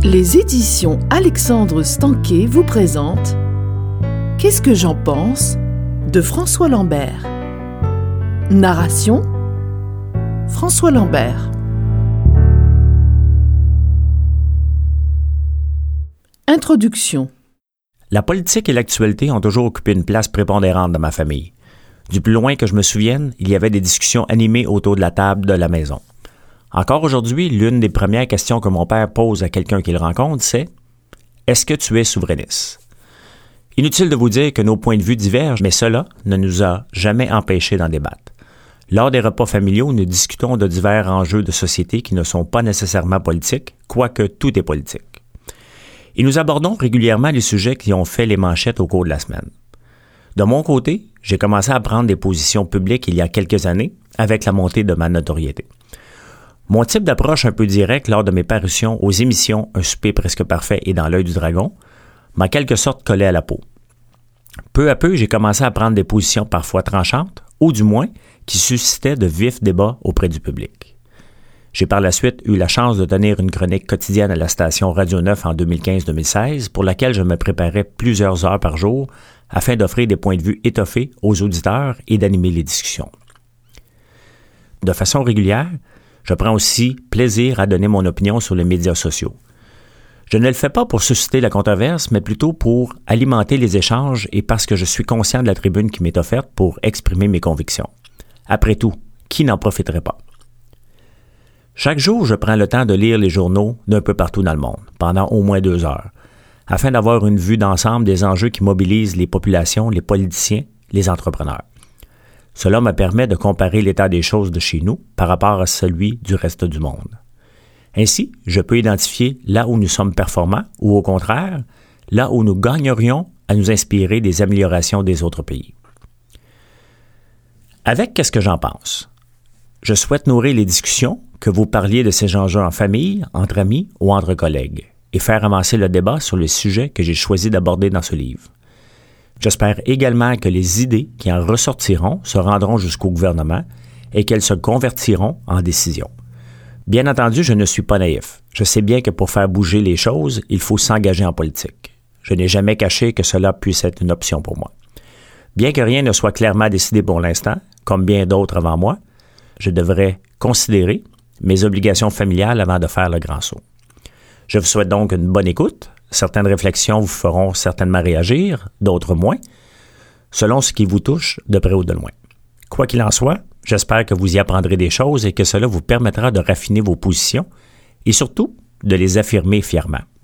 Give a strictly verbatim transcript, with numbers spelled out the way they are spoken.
Les éditions Alexandre Stanquet vous présentent Qu'est-ce que j'en pense de François Lambert. Narration François Lambert. Introduction. La politique et l'actualité ont toujours occupé une place prépondérante dans ma famille. Du plus loin que je me souvienne, il y avait des discussions animées autour de la table de la maison. Encore aujourd'hui, l'une des premières questions que mon père pose à quelqu'un qu'il rencontre, c'est « Est-ce que tu es souverainiste? » Inutile de vous dire que nos points de vue divergent, mais cela ne nous a jamais empêchés d'en débattre. Lors des repas familiaux, nous discutons de divers enjeux de société qui ne sont pas nécessairement politiques, quoique tout est politique. Et nous abordons régulièrement les sujets qui ont fait les manchettes au cours de la semaine. De mon côté, j'ai commencé à prendre des positions publiques il y a quelques années avec la montée de ma notoriété. Mon type d'approche un peu direct lors de mes parutions aux émissions Un souper presque parfait et Dans l'œil du dragon m'a quelque sorte collé à la peau. Peu à peu, j'ai commencé à prendre des positions parfois tranchantes, ou du moins qui suscitaient de vifs débats auprès du public. J'ai par la suite eu la chance de tenir une chronique quotidienne à la station Radio neuf en deux mille quinze deux mille seize pour laquelle je me préparais plusieurs heures par jour afin d'offrir des points de vue étoffés aux auditeurs et d'animer les discussions. De façon régulière, je prends aussi plaisir à donner mon opinion sur les médias sociaux. Je ne le fais pas pour susciter la controverse, mais plutôt pour alimenter les échanges et parce que je suis conscient de la tribune qui m'est offerte pour exprimer mes convictions. Après tout, qui n'en profiterait pas? Chaque jour, je prends le temps de lire les journaux d'un peu partout dans le monde, pendant au moins deux heures, afin d'avoir une vue d'ensemble des enjeux qui mobilisent les populations, les politiciens, les entrepreneurs. Cela me permet de comparer l'état des choses de chez nous par rapport à celui du reste du monde. Ainsi, je peux identifier là où nous sommes performants ou au contraire, là où nous gagnerions à nous inspirer des améliorations des autres pays. Avec qu'est-ce que j'en pense? Je souhaite nourrir les discussions, que vous parliez de ces enjeux en famille, entre amis ou entre collègues, et faire avancer le débat sur les sujets que j'ai choisi d'aborder dans ce livre. J'espère également que les idées qui en ressortiront se rendront jusqu'au gouvernement et qu'elles se convertiront en décisions. Bien entendu, je ne suis pas naïf. Je sais bien que pour faire bouger les choses, il faut s'engager en politique. Je n'ai jamais caché que cela puisse être une option pour moi. Bien que rien ne soit clairement décidé pour l'instant, comme bien d'autres avant moi, je devrais considérer mes obligations familiales avant de faire le grand saut. Je vous souhaite donc une bonne écoute. Certaines réflexions vous feront certainement réagir, d'autres moins, selon ce qui vous touche de près ou de loin. Quoi qu'il en soit, j'espère que vous y apprendrez des choses et que cela vous permettra de raffiner vos positions et surtout de les affirmer fièrement.